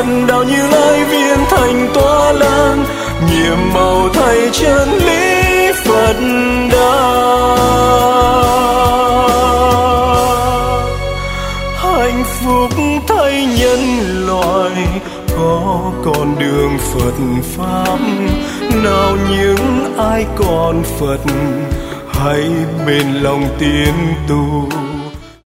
đạo Như Lai viên thành tỏa lan, nhiệm màu thay chân lý Phật đạo. Hạnh phúc thay nhân loại có con đường Phật pháp, nào những ai còn Phật hãy bền lòng tiến tu.